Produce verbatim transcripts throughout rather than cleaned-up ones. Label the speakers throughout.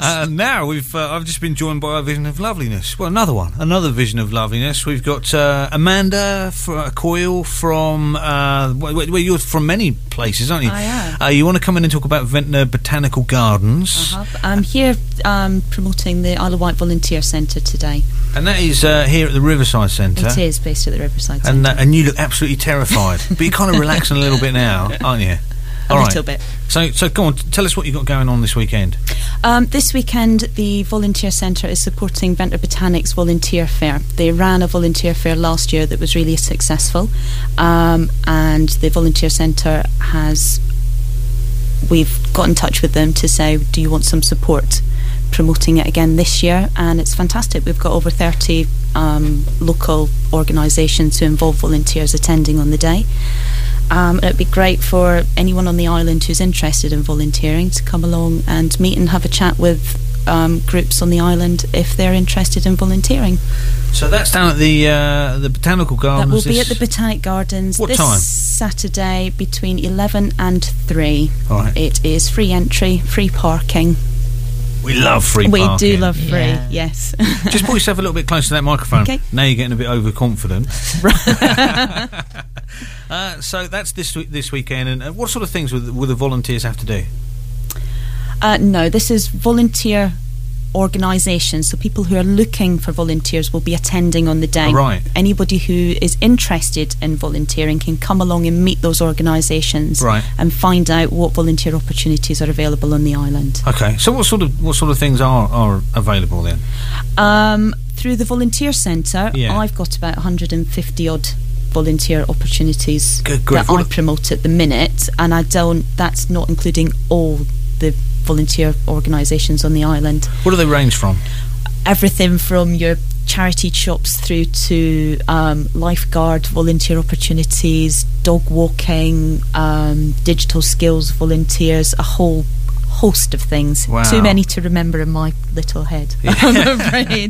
Speaker 1: Uh, now we've uh, I've just been joined by a Vision of Loveliness. Well, another one, another Vision of Loveliness. We've got uh, Amanda for, Coyle from. Uh, well, well, you're from many places, aren't you?
Speaker 2: I am.
Speaker 1: Uh, you want to come in and talk about Ventnor Botanical Gardens?
Speaker 2: I have. I'm here um, promoting the Isle of Wight Volunteer Centre today.
Speaker 1: And that is uh, here at the Riverside Centre.
Speaker 2: It is based at the Riverside Centre.
Speaker 1: And uh, and you look absolutely terrified, but you're kind of relaxing a little bit now, aren't you?
Speaker 2: A
Speaker 1: All
Speaker 2: little
Speaker 1: right.
Speaker 2: bit.
Speaker 1: So, so go on, tell us what you've got going on this weekend.
Speaker 2: Um, this weekend, the Volunteer Centre is supporting Ventnor Botanics Volunteer Fair. They ran a volunteer fair last year that was really successful, um, and the Volunteer Centre has. We've got in touch with them to say, do you want some support promoting it again this year? And it's fantastic. We've got over thirty um, local organisations who involve volunteers attending on the day. Um, it'd be great for anyone on the island who's interested in volunteering to come along and meet and have a chat with um, groups on the island if they're interested in volunteering.
Speaker 1: So that's down at the uh, the Botanical Gardens.
Speaker 2: That will be
Speaker 1: this-
Speaker 2: at the Botanic Gardens
Speaker 1: What
Speaker 2: this
Speaker 1: time?
Speaker 2: Saturday between eleven and three.
Speaker 1: All right.
Speaker 2: It is free entry, free parking.
Speaker 1: We love free
Speaker 2: we
Speaker 1: parking.
Speaker 2: do love free,
Speaker 3: Yeah.
Speaker 2: yes.
Speaker 1: Just pull yourself a little bit closer to that microphone.
Speaker 2: Okay.
Speaker 1: Now you're getting a bit overconfident. uh, so that's this week, this weekend. And uh, what sort of things will, will the volunteers have to do?
Speaker 2: Uh, no, this is volunteer organisations, so people who are looking for volunteers will be attending on the day.
Speaker 1: Right.
Speaker 2: Anybody who is interested in volunteering can come along and meet those organisations
Speaker 1: Right.
Speaker 2: and find out what volunteer opportunities are available on the island.
Speaker 1: Okay. So what sort of what sort of things are, are available then?
Speaker 2: Um, through the Volunteer Centre,
Speaker 1: Yeah.
Speaker 2: I've got about one hundred fifty odd volunteer opportunities
Speaker 1: Good grief,
Speaker 2: that
Speaker 1: what
Speaker 2: I
Speaker 1: a-
Speaker 2: promote at the minute, and I don't. That's not including all the volunteer organisations on the island.
Speaker 1: What do they range from?
Speaker 2: Everything from your charity shops through to um, lifeguard volunteer opportunities, dog walking, um, digital skills volunteers, a whole host of things.
Speaker 1: Wow.
Speaker 2: Too many to remember in my little head, I'm afraid.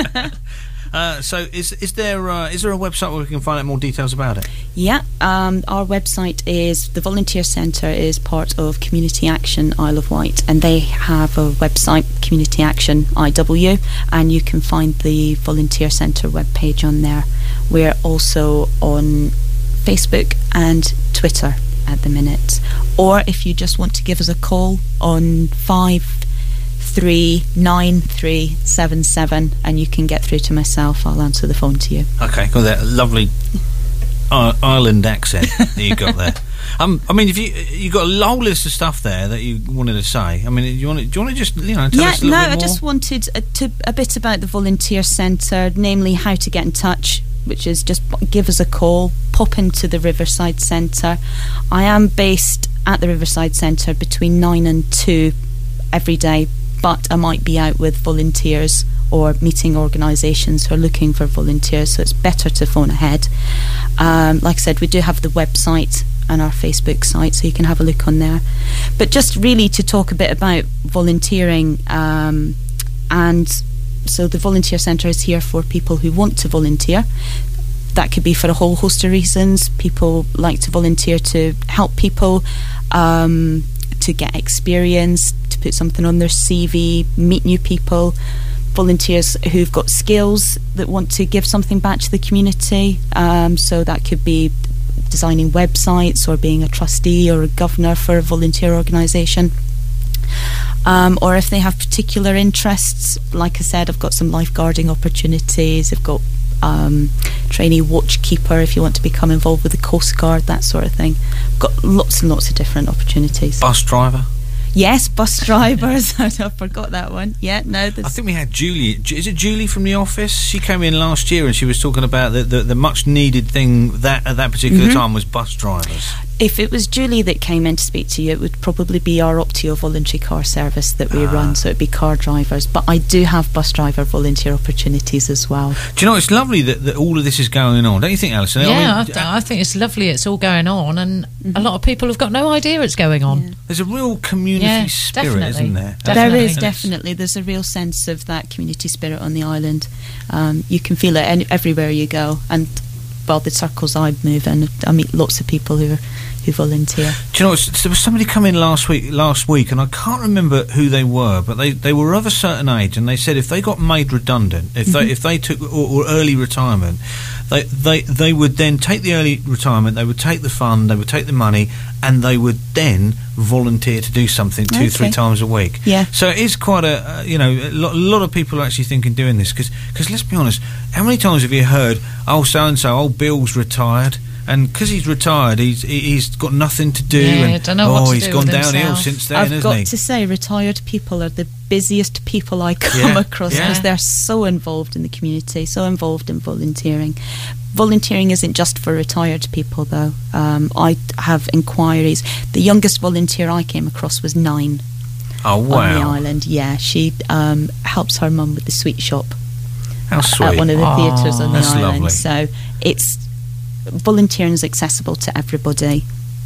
Speaker 1: Uh, so is is there uh, is there a website where we can find out more details about it?
Speaker 2: Yeah, um, our website is, the Volunteer Centre is part of Community Action Isle of Wight, and they have a website, Community Action I W, and you can find the Volunteer Centre webpage on there. We're also on Facebook and Twitter at the minute. Or if you just want to give us a call on five three nine three seven seven, and you can get through to myself. I'll answer the phone to you.
Speaker 1: Okay, got that lovely uh, island accent that you got there. Um, I mean, if you you got a whole list of stuff there that you wanted to say. I mean, do you want to, do you want to just you know tell
Speaker 2: yeah,
Speaker 1: us a little
Speaker 2: no,
Speaker 1: bit more?
Speaker 2: I just wanted a, to, a bit about the Volunteer Centre, namely how to get in touch, which is just give us a call, pop into the Riverside Centre. I am based at the Riverside Centre between nine and two every day, but I might be out with volunteers or meeting organisations who are looking for volunteers, so it's better to phone ahead. Um, like I said, we do have the website and our Facebook site, so you can have a look on there. But just really to talk a bit about volunteering, um, and so the Volunteer Centre is here for people who want to volunteer. That could be for a whole host of reasons. People like to volunteer to help people, um, to get experience, to put something on their C V, meet new people. Volunteers who've got skills that want to give something back to the community. Um, so that could be designing websites or being a trustee or a governor for a volunteer organisation. Um, or if they have particular interests, like I said, I've got some lifeguarding opportunities. I've got um, trainee watchkeeper if you want to become involved with the Coast Guard, that sort of thing. I've got lots and lots of different opportunities.
Speaker 1: Bus driver?
Speaker 2: Yes, bus drivers. I forgot that one. Yeah, no.
Speaker 1: I think we had Julie. Is it Julie from The Office? She came in last year and she was talking about the, the, the much needed thing that at that particular
Speaker 2: Mm-hmm.
Speaker 1: time was bus drivers.
Speaker 2: If it was Julie that came in to speak to you, it would probably be our Optio voluntary car service that we
Speaker 1: Ah.
Speaker 2: run, so it'd be car drivers. But I do have bus driver volunteer opportunities as well.
Speaker 1: Do you know, it's lovely that, that all of this is going on, don't you think, Alison?
Speaker 3: Yeah, I,
Speaker 1: I mean,
Speaker 3: th- I think it's lovely it's all going on, and a lot of people have got no idea it's going on.
Speaker 2: Yeah.
Speaker 1: there's a real community
Speaker 3: Yeah,
Speaker 1: spirit,
Speaker 3: definitely.
Speaker 1: isn't there?
Speaker 3: Definitely.
Speaker 2: There is
Speaker 1: And it's-
Speaker 2: definitely. There's a real sense of that community spirit on the island. Um, you can feel it any, everywhere you go. And well, the circles I move in, I meet lots of people who are who volunteer.
Speaker 1: Do you know, what, there was somebody come in last week, last week, and I can't remember who they were, but they, they were of a certain age, and they said if they got made redundant, if
Speaker 2: Mm-hmm.
Speaker 1: they if they took or, or early retirement, they, they they would then take the early retirement, they would take the fund, they would take the money, and they would then volunteer to do something two,
Speaker 2: Okay.
Speaker 1: three times a week.
Speaker 2: Yeah.
Speaker 1: So it is quite a, uh, you know, a lot, a lot of people are actually thinking doing this, because let's be honest, how many times have you heard, oh, so-and-so, old Bill's retired, and because he's retired, he's he- he's got nothing to do,
Speaker 3: Yeah,
Speaker 1: and
Speaker 3: don't know
Speaker 1: oh,
Speaker 3: what to
Speaker 1: he's
Speaker 3: do
Speaker 1: gone
Speaker 3: with
Speaker 1: downhill
Speaker 3: himself.
Speaker 1: since then,
Speaker 2: I've
Speaker 1: hasn't
Speaker 2: got
Speaker 1: he?
Speaker 2: to say, retired people are the busiest people I come
Speaker 1: Yeah,
Speaker 2: across
Speaker 1: yeah.
Speaker 2: because they're so involved in the community, so involved in volunteering. Volunteering isn't just for retired people, though. Um, I have inquiries. The youngest volunteer I came across was nine
Speaker 1: Oh,
Speaker 2: on the
Speaker 1: wow.
Speaker 2: island. Yeah, she um, helps her mum with the sweet shop
Speaker 1: How sweet.
Speaker 2: at one of the
Speaker 3: Aw,
Speaker 2: theatres on the
Speaker 1: that's
Speaker 2: island.
Speaker 1: lovely.
Speaker 2: So it's volunteering is accessible to everybody.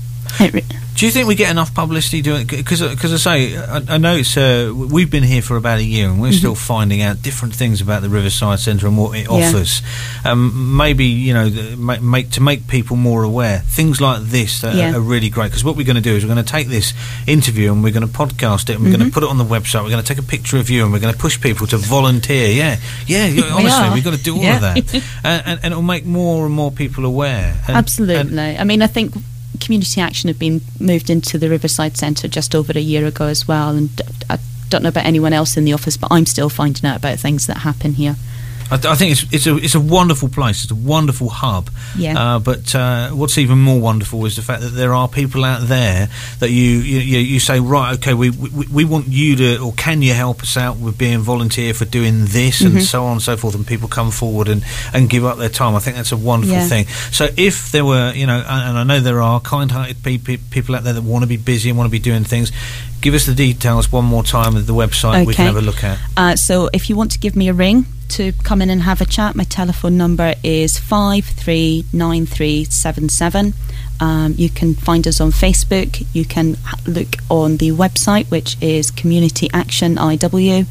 Speaker 2: It re-
Speaker 1: Do you think we get enough publicity doing it? Because, I say, I, I know it's. Uh, we've been here for about a year, and we're
Speaker 2: Mm-hmm.
Speaker 1: still finding out different things about the Riverside Centre and what it
Speaker 2: Yeah.
Speaker 1: offers. Um, maybe you know, the, make, make to make people more aware. Things like this that
Speaker 2: Yeah.
Speaker 1: are, are really great. Because what we're going to do is we're going to take this interview and we're going to podcast it, and we're going
Speaker 2: Mm-hmm.
Speaker 1: to put it on the website. We're going to take a picture of you, and we're going to push people to volunteer. Yeah, yeah. yeah, honestly,
Speaker 3: are.
Speaker 1: we've got to do all
Speaker 3: Yeah.
Speaker 1: of that, and, and, and it'll make more and more people aware. And,
Speaker 2: Absolutely.
Speaker 1: and-
Speaker 2: I mean, I think Community Action have been moved into the Riverside Centre just over a year ago as well, and d- I don't know about anyone else in the office, but I'm still finding out about things that happen here.
Speaker 1: I, th- I think it's it's a it's a wonderful place. It's a wonderful hub.
Speaker 2: Yeah.
Speaker 1: Uh, but uh, what's even more wonderful is the fact that there are people out there that you you, you, you say, right, okay, we, we we want you to, or can you help us out with being volunteer for doing this,
Speaker 2: Mm-hmm.
Speaker 1: and so on and so forth, and people come forward and, and give up their time. I think that's a wonderful
Speaker 2: Yeah.
Speaker 1: thing. So if there were, you know, and, and I know there are kind-hearted pe- pe- people out there that want to be busy and want to be doing things. Give us the details one more time of the website we can
Speaker 2: Okay.
Speaker 1: have a look at.
Speaker 2: Uh, so if you want to give me a ring to come in and have a chat, my telephone number is five three nine three seven seven. Um, you can find us on Facebook. You can ha- look on the website, which is Community Action I W.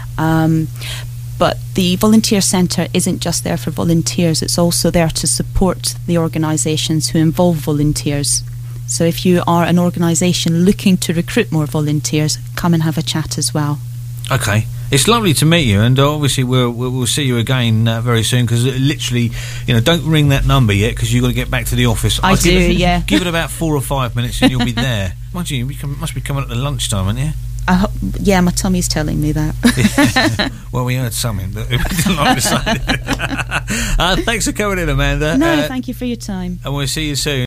Speaker 2: Um, but the Volunteer Centre isn't just there for volunteers, it's also there to support the organisations who involve volunteers. So if you are an organisation looking to recruit more volunteers, come and have a chat as well.
Speaker 1: Okay, it's lovely to meet you, and uh, obviously we'll we'll, we'll see you again uh, very soon. Because literally, you know, don't ring that number yet, because you've got to get back to the office.
Speaker 2: I
Speaker 1: I'll
Speaker 2: do,
Speaker 1: give it,
Speaker 2: yeah.
Speaker 1: Give it about four or five minutes, and you'll be there. Mind you, you can, must be coming up to lunchtime, aren't you?
Speaker 2: I ho- yeah, my tummy's telling me that.
Speaker 1: Well, we heard something, but we didn't like to say it. uh, Thanks for coming in, Amanda.
Speaker 2: No,
Speaker 1: uh,
Speaker 2: thank you for your time.
Speaker 1: and we'll see you soon.